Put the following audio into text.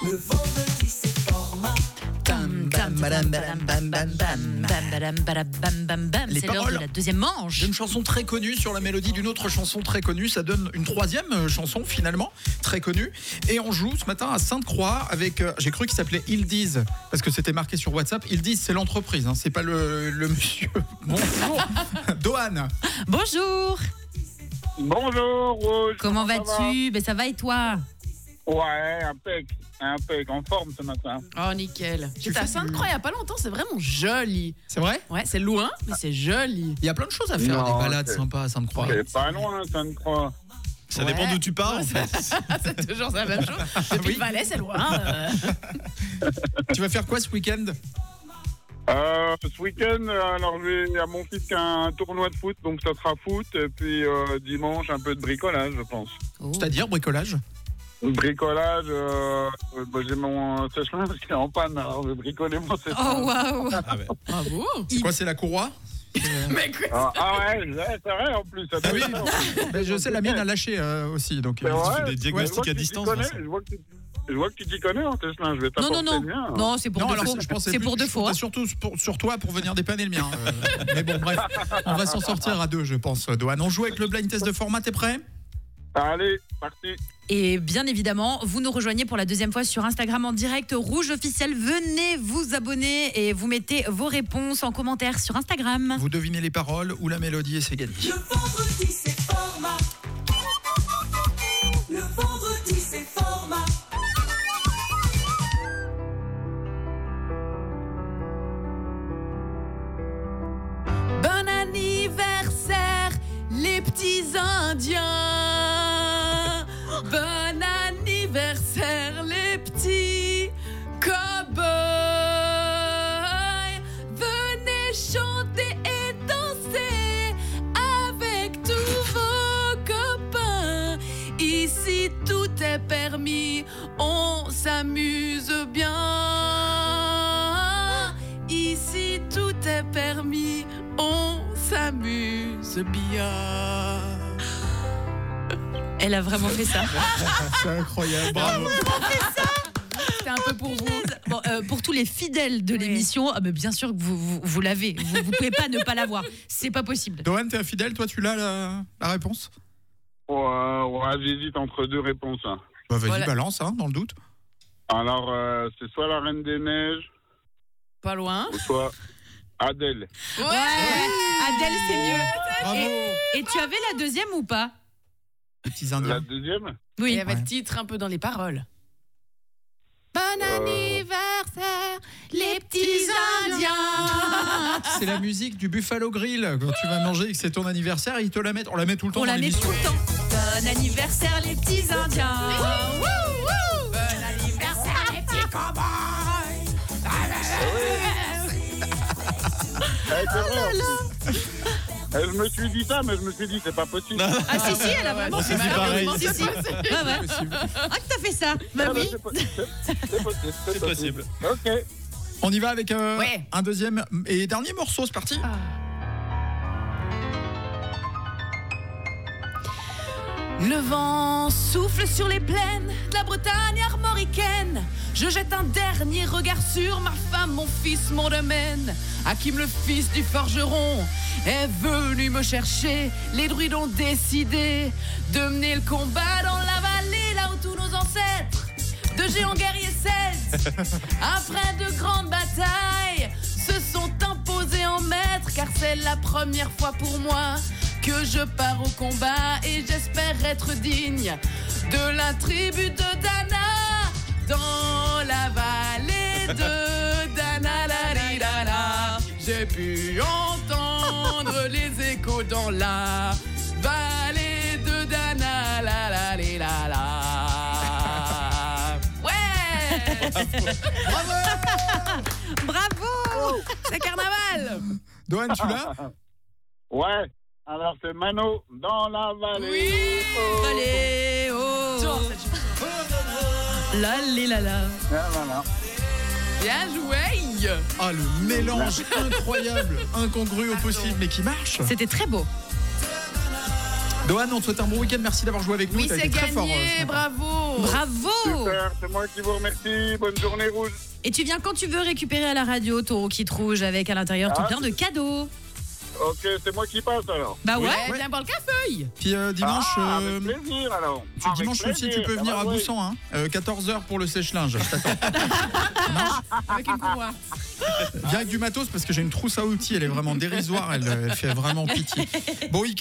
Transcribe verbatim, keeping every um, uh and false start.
Le vendredi c'est format. Bam, bam, bam, bam, bam, bam, bam. Bam, badam, badam, bam, bam, bam. Les C'est l'heure paroles de la deuxième manche. D'une chanson très connue sur la mélodie d'une autre chanson très connue, ça donne une troisième chanson finalement très connue. Et on joue ce matin à Sainte-Croix avec, euh, j'ai cru qu'il s'appelait Ils disent, parce que c'était marqué sur WhatsApp. Ils disent, c'est l'entreprise, hein, c'est pas le, le monsieur. Bonjour, Dohan. Bonjour. Bonjour Rouge. Comment ça vas-tu? Ben ça va et toi? va Ouais, impec, impec, en forme ce matin. Oh, nickel. J'étais à fais Sainte-Croix il n'y a pas longtemps, c'est vraiment joli. C'est vrai? Ouais, c'est loin, mais c'est joli. Il y a plein de choses à faire, Non, des balades c'est- sympas à Sainte-Croix. C'est pas loin, Sainte-Croix. Ça Ouais. dépend d'où tu pars, en fait. C'est toujours la même chose. Depuis Oui. le Valais, c'est loin. euh. Tu vas faire quoi ce week-end? Euh, ce week-end, alors j'ai à mon fils qui a un tournoi de foot, donc ça sera foot. Et puis euh, dimanche, un peu de bricolage, je pense. Oh. C'est-à-dire bricolage? Bricolage, euh, euh, bah, j'ai mon sèche-linge qui est en panne, alors je vais bricoler mon sèche-linge. Oh waouh. Ah ouais. Bravo. C'est quoi, c'est la courroie? Mais quoi? Ah, ah ouais, ouais, c'est vrai en plus. Ça Ah doit oui, être ça. ben, je sais, la mienne a lâché euh, aussi. Donc, C'est euh, vrai. fais des Ouais, diagnostics je vois à que tu distance, t'y connais, Vincent. Je vois que tu- je vois que tu t'y connais en sèche-linge, je vais Non, t'apporter non, non. le mien. hein. Non, c'est pour Non, de alors faux. je pensais C'est plus- pour de je faux. comptais surtout pour- sur toi pour venir dépanner le mien. euh, mais bon, bref, on va s'en sortir à deux, je pense, Dohan. On joue avec le blind test de format, t'es prêt? Allez, parti. Et bien évidemment, vous nous rejoignez pour la deuxième fois sur Instagram en direct, Rouge Officiel. Venez vous abonner et vous mettez vos réponses en commentaire sur Instagram. Vous devinez les paroles ou la mélodie et c'est gagné. Le vendredi c'est format. Le vendredi c'est format. Bon anniversaire, les petits Indiens. Bon anniversaire, les petits cow-boys. Venez chanter et danser avec tous vos copains. Ici, tout est permis, on s'amuse bien. Ici, tout est permis, on s'amuse bien. Elle a vraiment fait ça. C'est incroyable, bravo. C'était un peu pour vous. Bon, euh, pour tous les fidèles de Oui. l'émission, ah, mais bien sûr que vous, vous, vous l'avez. Vous, vous pouvez pas ne pas l'avoir. C'est pas possible. Dohan, t'es infidèle, toi tu l'as la, la réponse? Ouais, ouais, j'hésite entre deux réponses. hein. Bah vas-y, Voilà. balance, hein, dans le doute. Alors, euh, c'est soit la Reine des Neiges, Pas loin. ou soit Adèle. Ouais. Adèle, c'est mieux. Bravo. Et tu avais la deuxième ou pas? Les petits La indiens. deuxième Il Oui. y avait Ouais. le titre un peu dans les paroles. Bon Euh. anniversaire, les petits Indiens. C'est la musique du Buffalo Grill. Quand tu vas manger et que c'est ton anniversaire, ils te la mettent. On la met tout le temps On dans la met l'émission. tout le temps. Bon anniversaire, les petits Indiens. Bon anniversaire, les petits cow-boys. Eh, c'est vrai. Eh, je me suis dit ça, mais je me suis dit, c'est pas possible. Ah si, si, elle a vraiment c'est fait ça. pareil. Si, si. Ouais, ouais. Ah, que t'as fait ça. Bah Ah, oui. c'est po- c'est- c'est possible. C'est possible. Ok. On y va avec euh, Ouais. un deuxième et dernier morceau, c'est parti. Le vent souffle sur les plaines de la Bretagne armoricaine. Je jette un dernier regard sur ma femme, mon fils, mon domaine. Hakim, le fils du forgeron, est venu me chercher. Les druides ont décidé de mener le combat dans la vallée, là où tous nos ancêtres, de géants guerriers celtes, après de grandes batailles, se sont imposés en maîtres. Car c'est la première fois pour moi que je pars au combat, et j'espère être digne de la tribu de Dana, dans la vallée de Dana. La, li, la, la. J'ai pu entendre les échos dans la vallée de Dana. La, la, li, la, la. Ouais. Bravo. C'est carnaval. Dohan, tu l'as? Ouais. Alors, c'est Mano dans la vallée. Oui. Oh. Allez, oh. La, li, la, la. Ah, voilà. Bien joué. Ah, le mélange incroyable, incongru au possible, mais qui marche. C'était très beau. Dohan, on te souhaite un bon week-end. Merci d'avoir joué avec nous. Oui, T'as c'est été très fort. euh, ce gagné. matin. Bravo. Bravo. Super, c'est moi qui vous remercie. Bonne journée, Rouge. Et tu viens quand tu veux récupérer à la radio ton kit rouge avec à l'intérieur tout Ah. plein de cadeaux. Ok, c'est moi qui passe alors. Bah ouais. Ouais, viens boire le cafeuille. Puis euh, dimanche, Ah, euh, avec plaisir alors. puis Avec dimanche aussi, tu plaisir. peux venir Ah à bah oui. Boussan. Hein. Euh, quatorze heures pour le sèche-linge. Je t'attends. Avec une courroie. Viens avec du matos parce que j'ai une trousse à outils. Elle est vraiment dérisoire. Elle, elle fait vraiment pitié. Bon,